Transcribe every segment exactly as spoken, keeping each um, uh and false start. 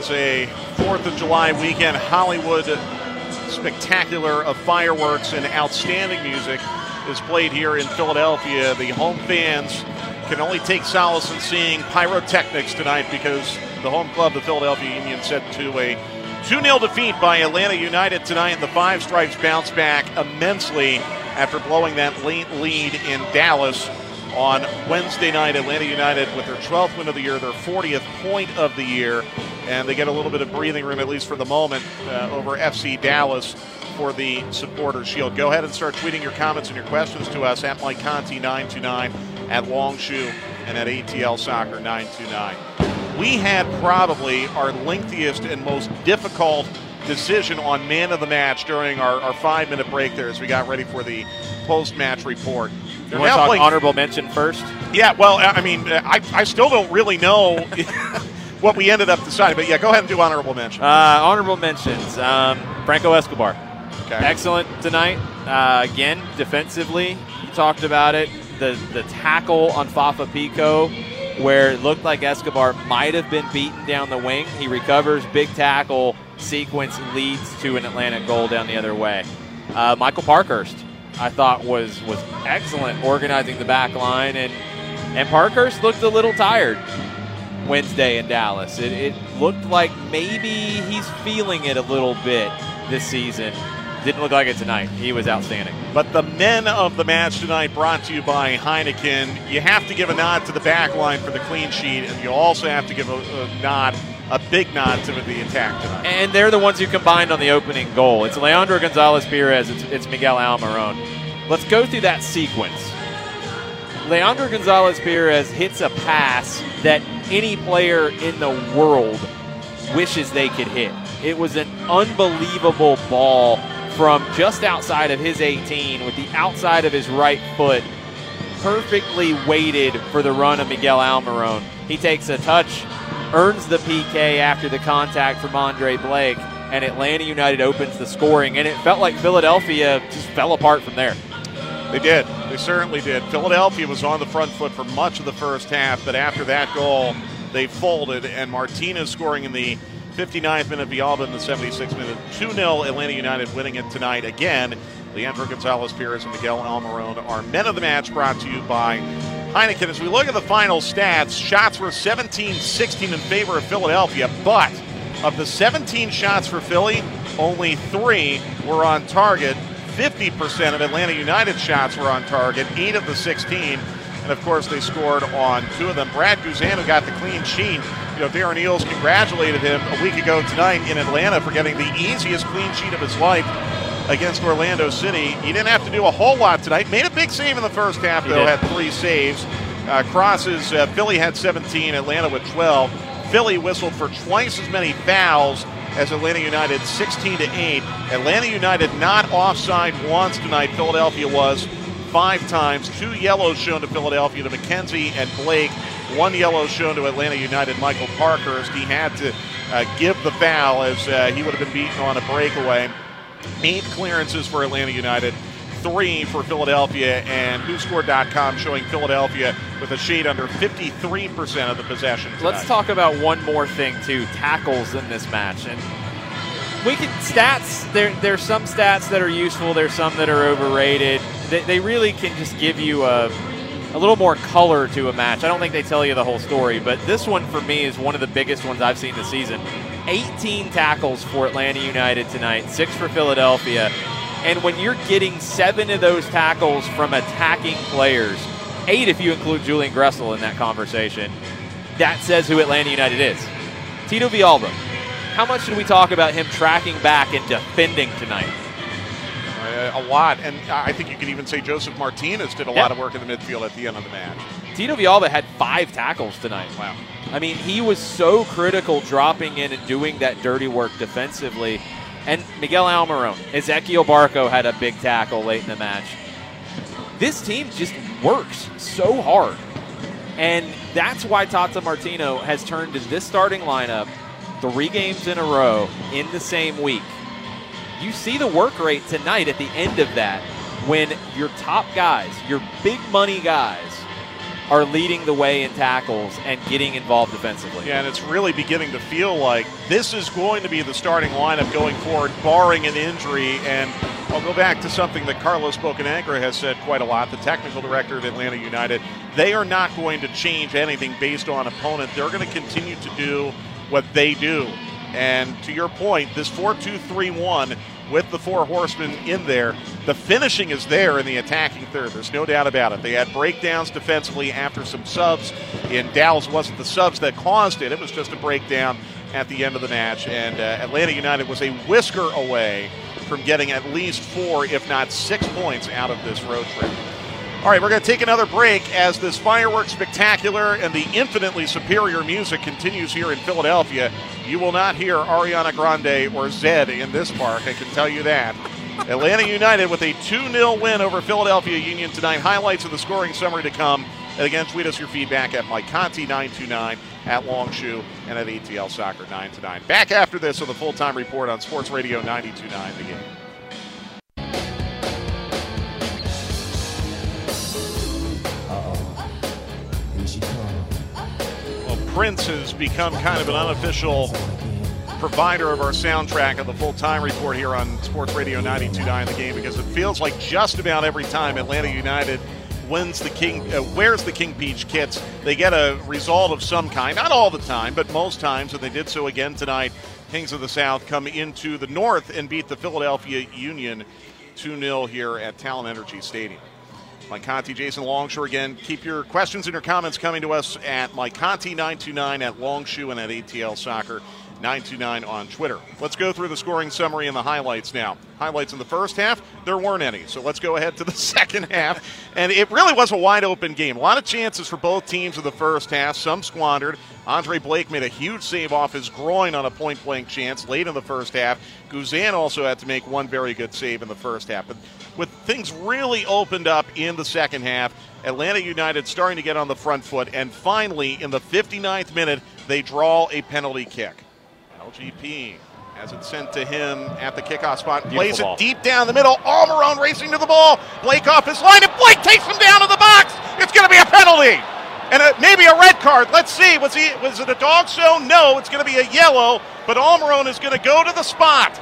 was a fourth of July weekend Hollywood spectacular of fireworks and outstanding music is played here in Philadelphia. The home fans can only take solace in seeing pyrotechnics tonight because the home club, the Philadelphia Union, set to a two nil defeat by Atlanta United tonight, and the Five Stripes bounce back immensely after blowing that late lead in Dallas on Wednesday night. Atlanta United with their twelfth win of the year, their fortieth point of the year, and they get a little bit of breathing room, at least for the moment, uh, over F C Dallas for the Supporters Shield. Go ahead and start tweeting your comments and your questions to us at Mike Conti nine two nine, at Longshoe, and at A T L Soccer nine two nine. We had probably our lengthiest and most difficult decision on man of the match during our, our five-minute break there as we got ready for the post-match report. You want to talk playing, honorable mention first? Yeah, well, I mean, I, I still don't really know what we ended up deciding, but yeah, go ahead and do honorable mention. Uh, honorable mentions. Um, Franco Escobar. Okay. Excellent tonight. Uh, again, defensively, you talked about it. The, the tackle on Fafa Pico, where it looked like Escobar might have been beaten down the wing. He recovers, big tackle, sequence leads to an Atlanta goal down the other way. Uh, Michael Parkhurst, I thought, was was excellent organizing the back line, and, and Parkhurst looked a little tired Wednesday in Dallas. It, it looked like maybe he's feeling it a little bit this season. Didn't look like it tonight. He was outstanding. But the men of the match tonight brought to you by Heineken. You have to give a nod to the back line for the clean sheet, and you also have to give a, a nod, a big nod to the attack tonight. And they're the ones who combined on the opening goal. It's Leandro Gonzalez-Pirez. It's, it's Miguel Almiron. Let's go through that sequence. Leandro Gonzalez-Pirez hits a pass that any player in the world wishes they could hit. It was an unbelievable ball from just outside of his eighteen with the outside of his right foot, perfectly weighted for the run of Miguel Almiron. He takes a touch, earns the P K after the contact from Andre Blake, and Atlanta United opens the scoring, and it felt like Philadelphia just fell apart from there. They did. They certainly did. Philadelphia was on the front foot for much of the first half, but after that goal, they folded, and Martinez scoring in the fifty-ninth minute, Villalba in the seventy-sixth minute. two nil Atlanta United winning it tonight. Again, Leandro Gonzalez-Pirez and Miguel Almiron are men of the match, brought to you by Heineken. As we look at the final stats, shots were seventeen sixteen in favor of Philadelphia, but of the seventeen shots for Philly, only three were on target. fifty percent of Atlanta United shots were on target, eight of the sixteen. And, of course, they scored on two of them. Brad Guzan, who got the clean sheet. You know, Darren Eales congratulated him a week ago tonight in Atlanta for getting the easiest clean sheet of his life against Orlando City. He didn't have to do a whole lot tonight. Made a big save in the first half, though, had three saves. Uh, crosses, uh, Philly had seventeen, Atlanta with twelve. Philly whistled for twice as many fouls as Atlanta United, sixteen to eight. Atlanta United not offside once tonight. Philadelphia was five times. Two yellows shown to Philadelphia, to McKenzie and Blake. One yellow shown to Atlanta United, Michael Parkhurst. He had to uh, give the foul as uh, he would have been beaten on a breakaway. Eight clearances for Atlanta United, three for Philadelphia, and who scored dot com showing Philadelphia with a shade under fifty-three percent of the possession tonight. Let's talk about one more thing, too, tackles in this match. And we can, stats, there, there's some stats that are useful, there's some that are overrated. They, they really can just give you a, a little more color to a match. I don't think they tell you the whole story, but this one for me is one of the biggest ones I've seen this season. eighteen tackles for Atlanta United tonight, six for Philadelphia. And when you're getting seven of those tackles from attacking players, eight if you include Julian Gressel in that conversation, that says who Atlanta United is. Tito Villalba, how much did we talk about him tracking back and defending tonight? Uh, a lot, and I think you could even say Joseph Martinez did a yeah. lot of work in the midfield at the end of the match. Tito Villalba had five tackles tonight. Wow. I mean, he was so critical dropping in and doing that dirty work defensively. And Miguel Almiron, Ezequiel Barco had a big tackle late in the match. This team just works so hard. And that's why Tata Martino has turned to this starting lineup three games in a row in the same week. You see the work rate tonight at the end of that when your top guys, your big money guys, are leading the way in tackles and getting involved defensively. Yeah, and it's really beginning to feel like this is going to be the starting lineup going forward, barring an injury. And I'll go back to something that Carlos Bocanegra has said quite a lot, the technical director of Atlanta United. They are not going to change anything based on opponent. They're going to continue to do what they do. And to your point, this four two three one with the four horsemen in there, the finishing is there in the attacking third. There's no doubt about it. They had breakdowns defensively after some subs. In Dallas, wasn't the subs that caused it. It was just a breakdown at the end of the match. And uh, Atlanta United was a whisker away from getting at least four, if not six points out of this road trip. All right, we're going to take another break as this fireworks spectacular and the infinitely superior music continues here in Philadelphia. You will not hear Ariana Grande or Zed in this park, I can tell you that. Atlanta United with a two nil win over Philadelphia Union tonight. Highlights of the scoring summary to come. And again, tweet us your feedback at Mike Conti nine two nine, at Longshoe, and at A T L Soccer nine two nine. Back after this on the Full-Time Report on Sports Radio ninety-two point nine The Game. Prince has become kind of an unofficial provider of our soundtrack of the Full-Time Report here on Sports Radio ninety-two point nine The Game, because it feels like just about every time Atlanta United wins the King, uh, wears the King Peach kits, they get a result of some kind. Not all the time, but most times, and they did so again tonight. Kings of the South come into the North and beat the Philadelphia Union two nil here at Talon Energy Stadium. Mike Conti, Jason Longshore again. Keep your questions and your comments coming to us at Mike Conti nine two nine, at Longshoe, and at A T L Soccer nine two nine on Twitter. Let's go through the scoring summary and the highlights now. Highlights in the first half, there weren't any. So let's go ahead to the second half. And it really was a wide open game. A lot of chances for both teams in the first half, some squandered. Andre Blake made a huge save off his groin on a point-blank chance late in the first half. Guzan also had to make one very good save in the first half. But with things really opened up in the second half, Atlanta United starting to get on the front foot, and finally, in the fifty-ninth minute, they draw a penalty kick. L G P has it sent to him at the kickoff spot, plays it deep down the middle. Almiron racing to the ball. Blake off his line, and Blake takes him down to the box. It's going to be a penalty. And a, maybe a red card. Let's see. Was he? Was it a dog show? No, it's going to be a yellow, but Almiron is going to go to the spot.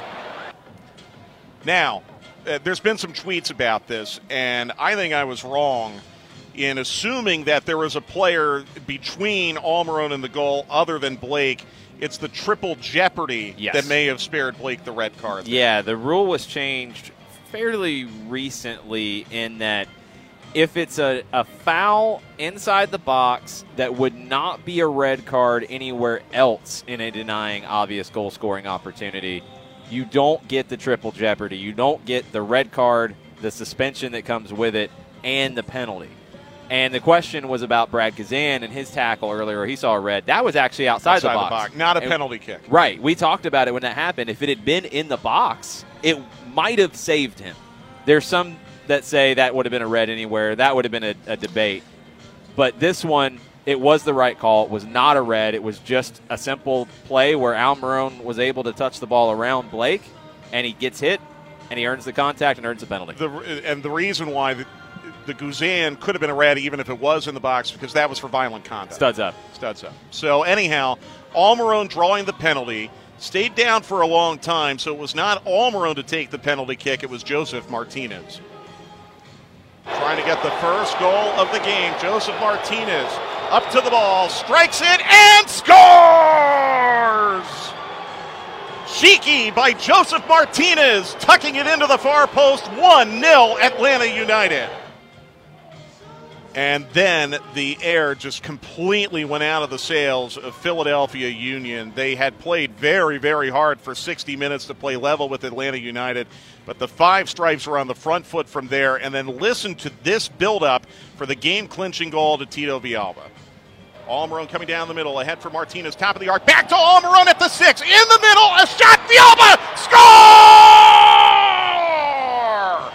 Now, uh, there's been some tweets about this, and I think I was wrong in assuming that there was a player between Almiron and the goal other than Blake. It's the triple jeopardy yes. that may have spared Blake the red card. There. Yeah, the rule was changed fairly recently in that if it's a, a foul inside the box that would not be a red card anywhere else in a denying obvious goal-scoring opportunity, you don't get the triple jeopardy. You don't get the red card, the suspension that comes with it, and the penalty. And the question was about Brad Kazan and his tackle earlier. He saw a red. That was actually outside, outside the, box. the box. Not a and, penalty kick. Right. We talked about it when that happened. If it had been in the box, it might have saved him. There's some that say that would have been a red anywhere. That would have been a, a debate. But this one, it was the right call. It was not a red. It was just a simple play where Almiron was able to touch the ball around Blake, and he gets hit, and he earns the contact and earns the penalty. The, and the reason why the, the Guzan could have been a red even if it was in the box, because that was for violent conduct. Studs up. Studs up. So anyhow, Almiron drawing the penalty, stayed down for a long time, so it was not Almiron to take the penalty kick. It was Joseph Martinez. Trying to get the first goal of the game. Joseph Martinez up to the ball, strikes it, and scores! Cheeky by Joseph Martinez, tucking it into the far post, one nil Atlanta United. And then the air just completely went out of the sails of Philadelphia Union. They had played very, very hard for sixty minutes to play level with Atlanta United, but the Five Stripes were on the front foot from there. And then listen to this build-up for the game-clinching goal to Tito Villalba. Almiron coming down the middle, ahead for Martinez, top of the arc, back to Almiron at the six, in the middle, a shot, Villalba, score!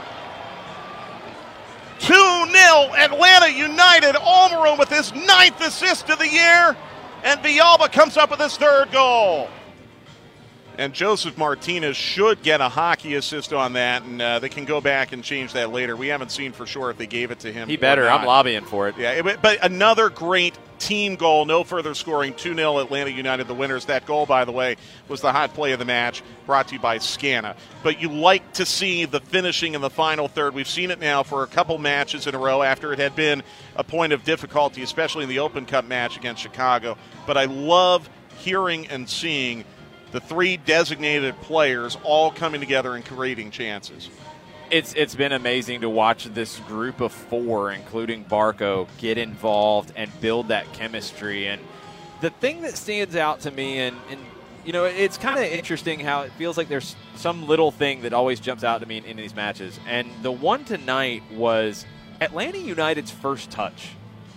two nil Atlanta United. Almiron with his ninth assist of the year, and Villalba comes up with his third goal. And Joseph Martinez should get a hockey assist on that, and uh, they can go back and change that later. We haven't seen for sure if they gave it to him. He better. I'm lobbying for it. Yeah, it, but another great team goal, no further scoring, two nil Atlanta United, the winners. That goal, by the way, was the hot play of the match, brought to you by Scana. But you like to see the finishing in the final third. We've seen it now for a couple matches in a row after it had been a point of difficulty, especially in the Open Cup match against Chicago. But I love hearing and seeing the three designated players all coming together and creating chances. It's it's been amazing to watch this group of four, including Barco, get involved and build that chemistry. And the thing that stands out to me, and, and you know, it's kind of interesting how it feels like there's some little thing that always jumps out to me in, in these matches. And the one tonight was Atlanta United's first touch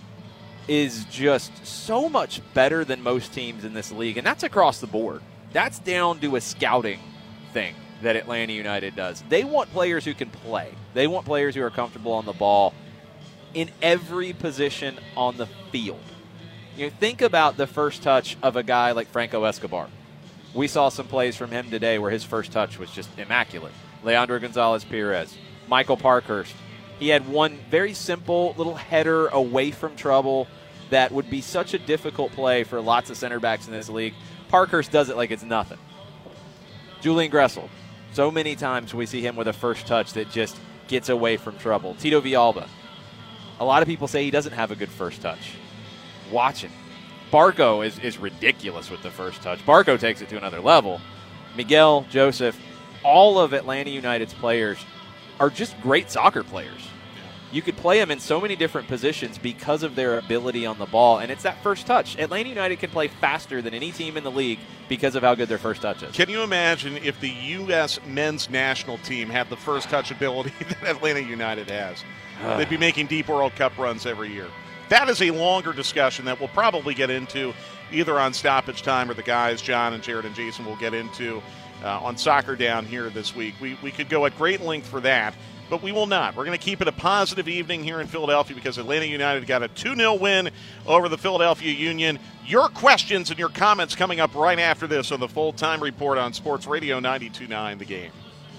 is just so much better than most teams in this league, and that's across the board. That's down to a scouting thing that Atlanta United does. They want players who can play. They want players who are comfortable on the ball in every position on the field. You know, think about the first touch of a guy like Franco Escobar. We saw some plays from him today where his first touch was just immaculate. Leandro Gonzalez-Perez, Michael Parkhurst. He had one very simple little header away from trouble that would be such a difficult play for lots of center backs in this league. Parkhurst does it like it's nothing. Julian Gressel. So many times we see him with a first touch that just gets away from trouble. Tito Villalba. A lot of people say he doesn't have a good first touch. Watch him. Barco is, is ridiculous with the first touch. Barco takes it to another level. Miguel, Joseph, all of Atlanta United's players are just great soccer players. You could play them in so many different positions because of their ability on the ball, and it's that first touch. Atlanta United can play faster than any team in the league because of how good their first touch is. Can you imagine if the U S men's national team had the first touch ability that Atlanta United has? Uh. They'd be making deep World Cup runs every year. That is a longer discussion that we'll probably get into either on Stoppage Time or the guys, John and Jared and Jason, will get into uh, on Soccer Down here this week. We, we could go at great length for that. But we will not. We're going to keep it a positive evening here in Philadelphia because Atlanta United got a two nil win over the Philadelphia Union. Your questions and your comments coming up right after this on the Full-Time Report on Sports Radio ninety-two point nine The Game.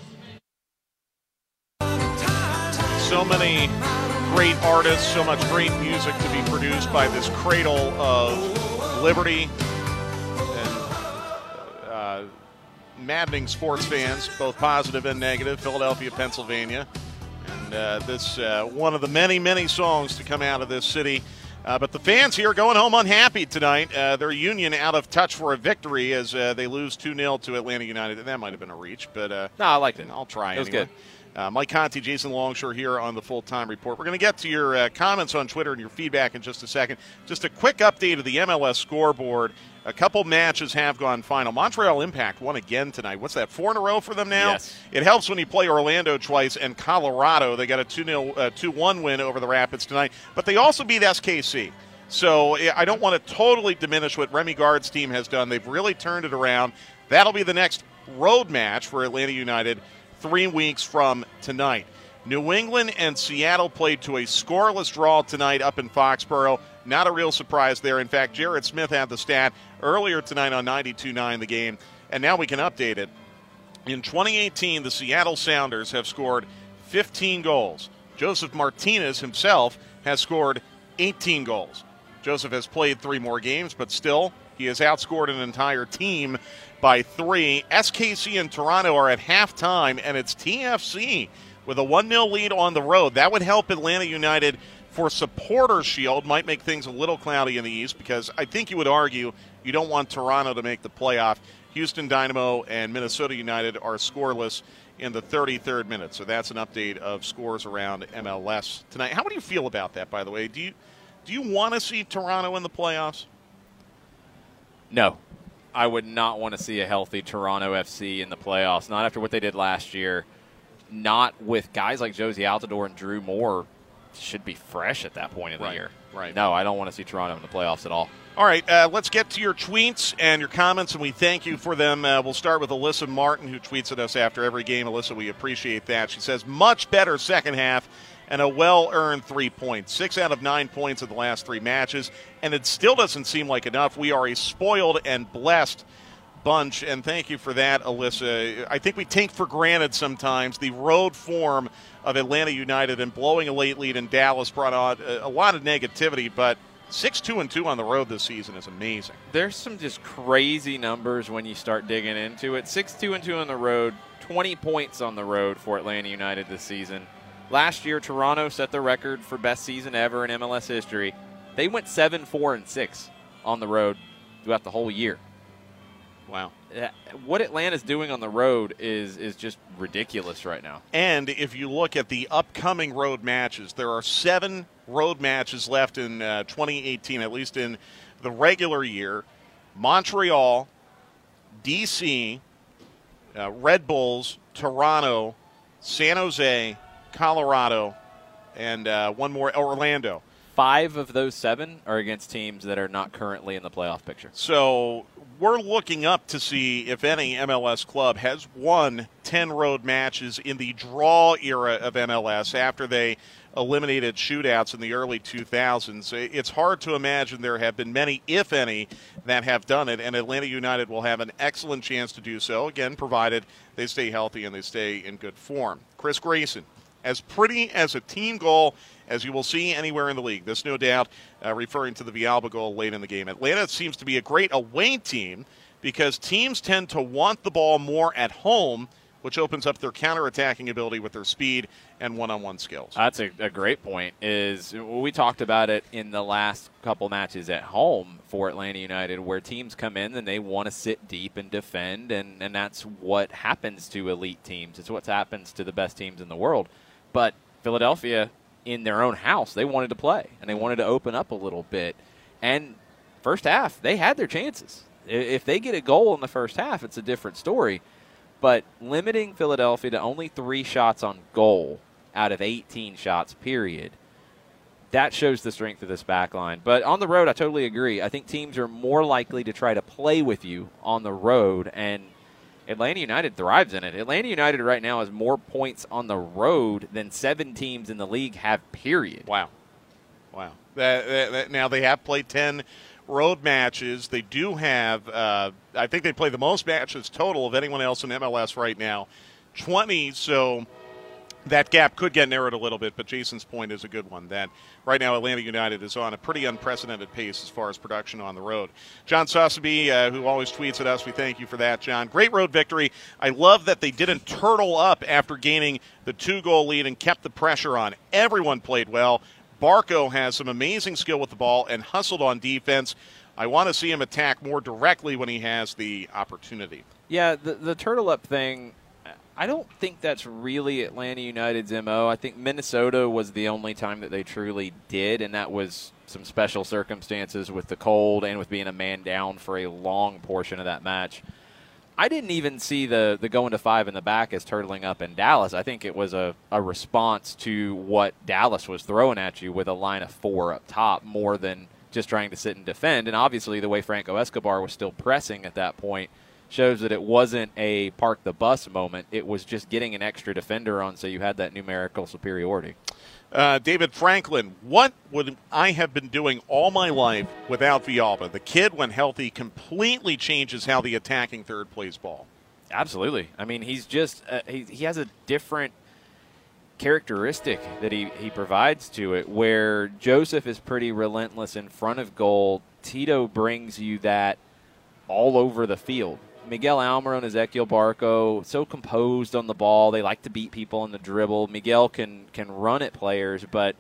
So many great artists, so much great music to be produced by this cradle of liberty and uh, maddening sports fans, both positive and negative, Philadelphia, Pennsylvania. And uh, this uh, one of the many, many songs to come out of this city. Uh, but the fans here going home unhappy tonight. Uh, their Union out of touch for a victory as uh, they lose two nil to Atlanta United. That might have been a reach, but uh, no, I liked it. I'll try it. It was anyway. good. Uh, Mike Conti, Jason Longshore here on the Full-Time Report. We're going to get to your uh, comments on Twitter and your feedback in just a second. Just a quick update of the M L S scoreboard. A couple matches have gone final. Montreal Impact won again tonight. What's that, four in a row for them now? Yes. It helps when you play Orlando twice and Colorado. They got a two nil, uh, two one win over the Rapids tonight. But they also beat S K C. So I don't want to totally diminish what Remy Gard's team has done. They've really turned it around. That'll be the next road match for Atlanta United three weeks from tonight. New England and Seattle played to a scoreless draw tonight up in Foxborough. Not a real surprise there. In fact, Jared Smith had the stat earlier tonight on ninety-two point nine The Game, and now we can update it. In twenty eighteen, the Seattle Sounders have scored fifteen goals. Joseph Martinez himself has scored eighteen goals. Joseph has played three more games, but still, he has outscored an entire team by three. S K C and Toronto are at halftime, and it's T F C with a one nil lead on the road. That would help Atlanta United for Supporters Shield. Might make things a little cloudy in the East because I think you would argue you don't want Toronto to make the playoff. Houston Dynamo and Minnesota United are scoreless in the thirty-third minute. So that's an update of scores around M L S tonight. How do you feel about that, by the way? Do you, do you want to see Toronto in the playoffs? No. I would not want to see a healthy Toronto F C in the playoffs, not after what they did last year. Not with guys like Josie Altidore and Drew Moore should be fresh at that point in the right, year. Right. No, I don't want to see Toronto in the playoffs at all. All right, uh, let's get to your tweets and your comments, and we thank you for them. Uh, we'll start with Alyssa Martin, who tweets at us after every game. Alyssa, we appreciate that. She says, much better second half and a well-earned three points. Six out of nine points in the last three matches, and it still doesn't seem like enough. We are a spoiled and blessed bunch, and thank you for that, Alyssa. I think we take for granted sometimes the road form of Atlanta United, and blowing a late lead in Dallas brought on a, a lot of negativity, but six two and two on the road this season is amazing. There's some just crazy numbers when you start digging into it. six two and two on the road, twenty points on the road for Atlanta United this season. Last year, Toronto set the record for best season ever in M L S history. They went seven four and six on the road throughout the whole year. Wow. What Atlanta's doing on the road is is just ridiculous right now. And if you look at the upcoming road matches, there are seven road matches left in uh, twenty eighteen, at least in the regular year. Montreal, D C, uh, Red Bulls, Toronto, San Jose, Colorado, and uh, one more, Orlando. Five of those seven are against teams that are not currently in the playoff picture. So we're looking up to see if any M L S club has won ten road matches in the draw era of M L S after they eliminated shootouts in the early two thousands. It's hard to imagine there have been many, if any, that have done it, and Atlanta United will have an excellent chance to do so, again, provided they stay healthy and they stay in good form. Chris Grayson, as pretty as a team goal as you will see anywhere in the league. This, no doubt, uh, referring to the Villalba goal late in the game. Atlanta seems to be a great away team because teams tend to want the ball more at home, which opens up their counterattacking ability with their speed and one-on-one skills. That's a, a great point. Is we talked about it in the last couple matches at home for Atlanta United, where teams come in and they want to sit deep and defend, and, and that's what happens to elite teams. It's what happens to the best teams in the world. But Philadelphia, in their own house, they wanted to play, and they wanted to open up a little bit. And first half, they had their chances. If they get a goal in the first half, it's a different story. But limiting Philadelphia to only three shots on goal out of eighteen shots, period, that shows the strength of this back line. But on the road, I totally agree. I think teams are more likely to try to play with you on the road, and Atlanta United thrives in it. Atlanta United right now has more points on the road than seven teams in the league have, period. Wow. Wow. That, that, that, now, they have played ten road matches. They do have, uh, I think they play the most matches total of anyone else in M L S right now, twenty. So that gap could get narrowed a little bit, but Jason's point is a good one, that right now Atlanta United is on a pretty unprecedented pace as far as production on the road. John Sossaby, uh, who always tweets at us, we thank you for that, John. Great road victory. I love that they didn't turtle up after gaining the two-goal lead and kept the pressure on. Everyone played well. Barco has some amazing skill with the ball and hustled on defense. I want to see him attack more directly when he has the opportunity. Yeah, the, the turtle up thing, I don't think that's really Atlanta United's M O. I think Minnesota was the only time that they truly did, and that was some special circumstances with the cold and with being a man down for a long portion of that match. I didn't even see the, the going to five in the back as turtling up in Dallas. I think it was a, a response to what Dallas was throwing at you with a line of four up top more than just trying to sit and defend. And obviously the way Franco Escobar was still pressing at that point shows that it wasn't a park the bus moment. It was just getting an extra defender on so you had that numerical superiority. Uh, David Franklin, what would I have been doing all my life without Villalba? The kid, when healthy, completely changes how the attacking third plays ball. Absolutely. I mean, he's just uh, he, he has a different characteristic that he, he provides to it, where Joseph is pretty relentless in front of goal. Tito brings you that all over the field. Miguel Almiron and Ezequiel Barco, so composed on the ball. They like to beat people on the dribble. Miguel can can run at players, but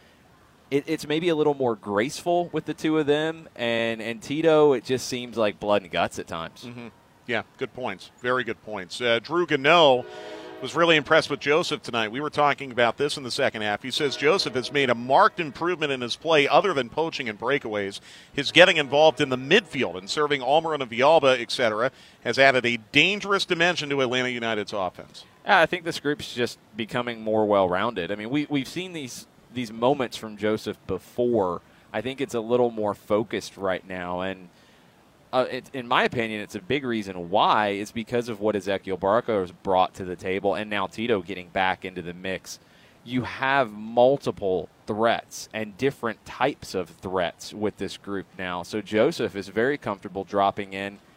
it, it's maybe a little more graceful with the two of them. And, and Tito, it just seems like blood and guts at times. Mm-hmm. Yeah, good points. Very good points. Uh, Drew Gano was really impressed with Joseph tonight. We were talking about this in the second half. He says Joseph has made a marked improvement in his play other than poaching and breakaways. His getting involved in the midfield and serving Almiron and Villalba, et cetera, has added a dangerous dimension to Atlanta United's offense. Yeah, I think this group's just becoming more well-rounded. I mean, we, we've seen these, these moments from Joseph before. I think it's a little more focused right now, and Uh, it, in my opinion, it's a big reason why is because of what Ezequiel Barco has brought to the table, and now Tito getting back into the mix. You have multiple threats and different types of threats with this group now. So Joseph is very comfortable dropping in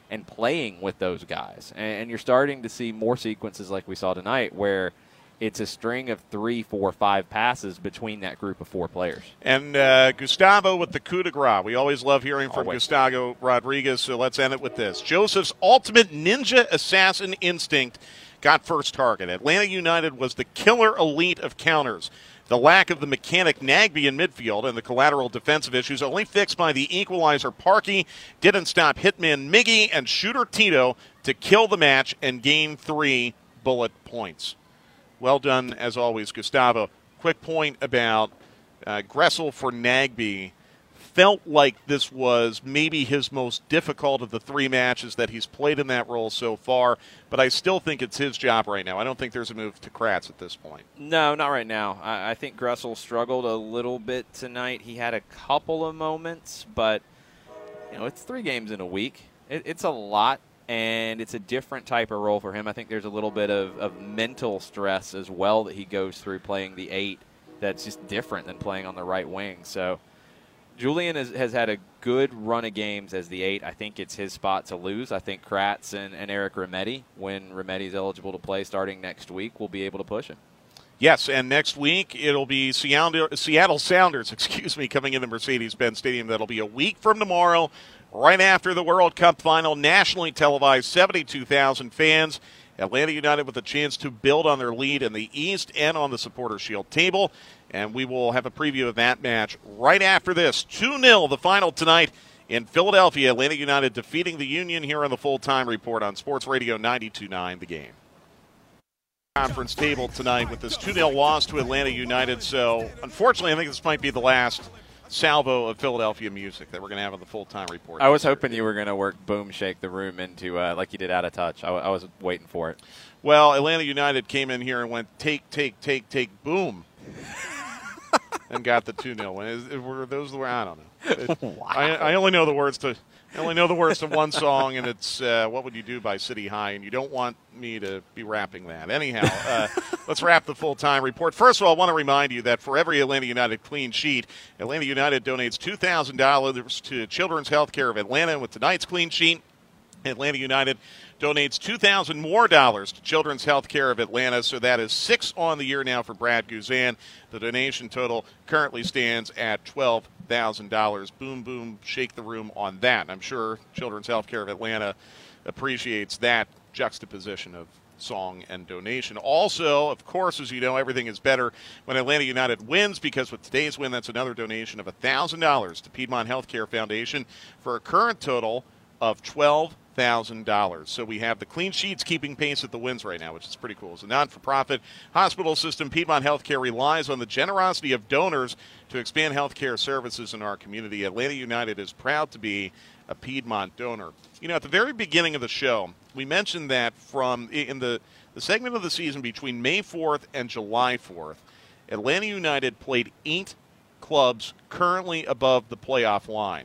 and playing with those guys. And, and you're starting to see more sequences like we saw tonight where it's a string of three, four, five passes between that group of four players. And uh, Gustavo with the coup de grace. We always love hearing from Always. Gustavo Rodriguez, so let's end it with this. Joseph's ultimate ninja assassin instinct got first target. Atlanta United was the killer elite of counters. The lack of the mechanic Nagbe in midfield and the collateral defensive issues only fixed by the equalizer Parkey didn't stop hitman Miggy and shooter Tito to kill the match and gain three bullet points. Well done, as always, Gustavo. Quick point about uh, Gressel for Nagbe. Felt like this was maybe his most difficult of the three matches that he's played in that role so far, but I still think it's his job right now. I don't think there's a move to Kratz at this point. No, not right now. I, I think Gressel struggled a little bit tonight. He had a couple of moments, but you know, it's three games in a week. It, it's a lot, and it's a different type of role for him. I think there's a little bit of, of mental stress as well that he goes through playing the eight that's just different than playing on the right wing. So Julian has, has had a good run of games as the eight. I think it's his spot to lose. I think Kratz and, and Eric Remedi, when Remedi's eligible to play starting next week, will be able to push him. Yes, and next week it'll be Seattle, Seattle Sounders, excuse me, coming into Mercedes-Benz Stadium. That'll be a week from tomorrow, right after the World Cup final, nationally televised, seventy-two thousand fans. Atlanta United with a chance to build on their lead in the East and on the Supporters' Shield table. And we will have a preview of that match right after this. two nil the final tonight in Philadelphia. Atlanta United defeating the Union here on the Full-Time Report on Sports Radio ninety-two point nine The Game. Conference table tonight with this two nil loss to Atlanta United. So, unfortunately, I think this might be the last salvo of Philadelphia music that we're going to have on the Full-Time Report. I was hoping you were going to work Boom Shake the Room into uh, like you did Out of Touch. I, w- I was waiting for it. Well, Atlanta United came in here and went take, take, take, take, boom. And got the two nil win. Is, is, were those the words? I don't know. It, Wow. I, I only know the words to I only know the words to one song, and it's uh, "What Would You Do" by City High, and you don't want me to be rapping that. Anyhow, uh, let's wrap the Full-Time Report. First of all, I want to remind you that for every Atlanta United clean sheet, Atlanta United donates two thousand dollars to Children's Healthcare of Atlanta. And with tonight's clean sheet, Atlanta United donates two thousand dollars more dollars to Children's Healthcare of Atlanta, so that is six on the year now for Brad Guzan. The donation total currently stands at twelve thousand dollars. Boom, boom, shake the room on that. I'm sure Children's Healthcare of Atlanta appreciates that juxtaposition of song and donation. Also, of course, as you know, everything is better when Atlanta United wins, because with today's win, that's another donation of one thousand dollars to Piedmont Healthcare Foundation for a current total of twelve thousand dollars. So we have the clean sheets keeping pace at the wins right now, which is pretty cool. As a not-for-profit hospital system, Piedmont Healthcare relies on the generosity of donors to expand healthcare services in our community. Atlanta United is proud to be a Piedmont donor. You know, at the very beginning of the show, we mentioned that from in the, the segment of the season between May fourth and July fourth, Atlanta United played eight clubs currently above the playoff line.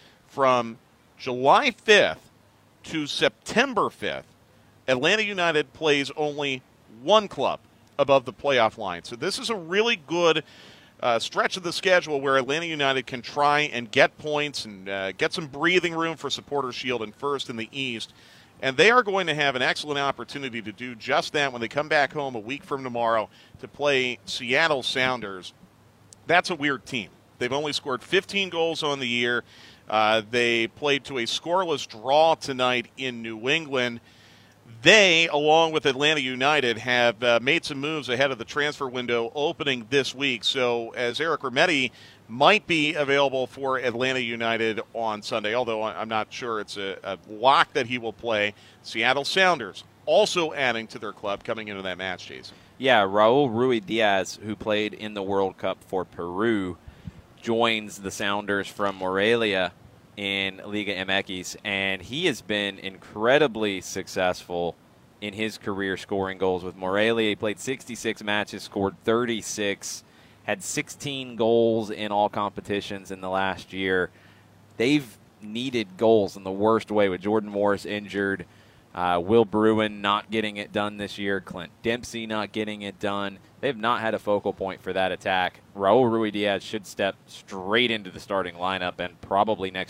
From July fifth to September fifth, Atlanta United plays only one club above the playoff line. So this is a really good uh, stretch of the schedule where Atlanta United can try and get points and uh, get some breathing room for Supporters' Shield and first in the East. And they are going to have an excellent opportunity to do just that when they come back home a week from tomorrow to play Seattle Sounders. That's a weird team. They've only scored fifteen goals on the year. Uh, they played to a scoreless draw tonight in New England. They, along with Atlanta United, have uh, made some moves ahead of the transfer window opening this week. So as Eric Remedi might be available for Atlanta United on Sunday, although I'm not sure it's a, a lock that he will play. Seattle Sounders also adding to their club coming into that match, Jason. Yeah, Raul Ruidiaz, who played in the World Cup for Peru, joins the Sounders from Morelia in Liga M X, and he has been incredibly successful in his career scoring goals with Morelia. He played sixty-six matches, scored thirty-six, had sixteen goals in all competitions in the last year. They've needed goals in the worst way, with Jordan Morris injured, uh, Will Bruin not getting it done this year, Clint Dempsey not getting it done. They've not had a focal point for that attack. Raul Ruidiaz should step straight into the starting lineup, and probably next week.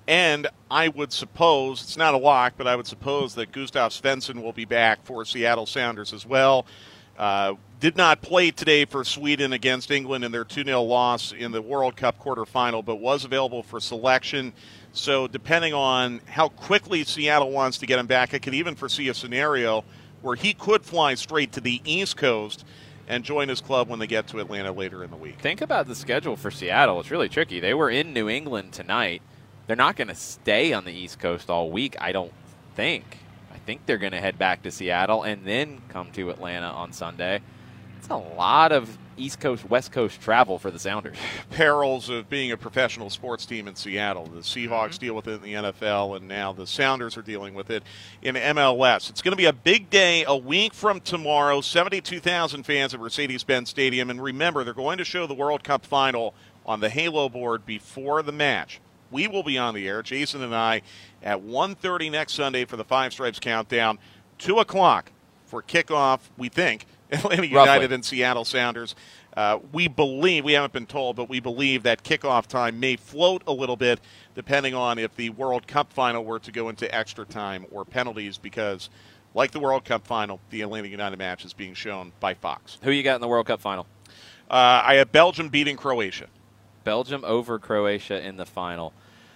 And I would suppose, it's not a lock, but I would suppose that Gustav Svensson will be back for Seattle Sounders as well. Uh, did not play today for Sweden against England in their two nil loss in the World Cup quarterfinal, but was available for selection. So depending on how quickly Seattle wants to get him back, I could even foresee a scenario where he could fly straight to the East Coast and join his club when they get to Atlanta later in the week. Think about the schedule for Seattle. It's really tricky. They were in New England tonight. They're not going to stay on the East Coast all week, I don't think. I think they're going to head back to Seattle and then come to Atlanta on Sunday. It's a lot of East Coast, West Coast travel for the Sounders. Perils of being a professional sports team in Seattle. The Seahawks mm-hmm. deal with it in the N F L, and now the Sounders are dealing with it in M L S. It's going to be a big day a week from tomorrow. seventy-two thousand fans at Mercedes-Benz Stadium. And remember, they're going to show the World Cup final on the Halo board before the match. We will be on the air, Jason and I, at one thirty next Sunday for the Five Stripes Countdown. two o'clock for kickoff, we think, Atlanta United Roughly. and Seattle Sounders. Uh, we believe, we haven't been told, but we believe that kickoff time may float a little bit depending on if the World Cup final were to go into extra time or penalties because, like the World Cup final, the Atlanta United match is being shown by Fox. Who you got in the World Cup final? Uh, I have Belgium beating Croatia. Belgium over Croatia in the final.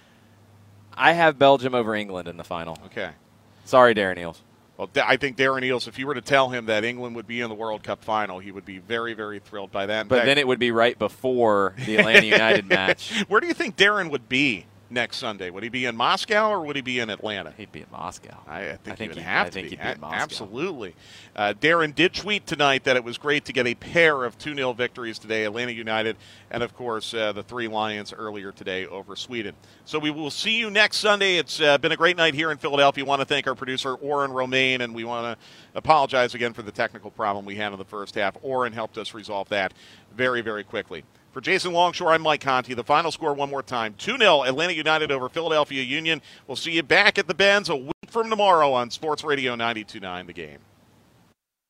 I have Belgium over England in the final. Okay. Sorry, Darren Eales. Well, I think Darren Eales, if you were to tell him that England would be in the World Cup final, he would be very, very thrilled by that. In but fact, then it would be right before the Atlanta United match. Where do you think Darren would be next Sunday? Would he be in Moscow or would he be in Atlanta? He'd be in Moscow. I, I think, I think he would he, have I to think be. He'd be in Moscow. Absolutely. Uh, Darren did tweet tonight that it was great to get a pair of two nil victories today, Atlanta United and, of course, uh, the Three Lions earlier today over Sweden. So we will see you next Sunday. It's uh, been a great night here in Philadelphia. We want to thank our producer, Oren Romaine, and we want to apologize again for the technical problem we had in the first half. Oren helped us resolve that very, very quickly. For Jason Longshore, I'm Mike Conti. The final score one more time, two nil Atlanta United over Philadelphia Union. We'll see you back at the Benz a week from tomorrow on Sports Radio ninety-two point nine The Game.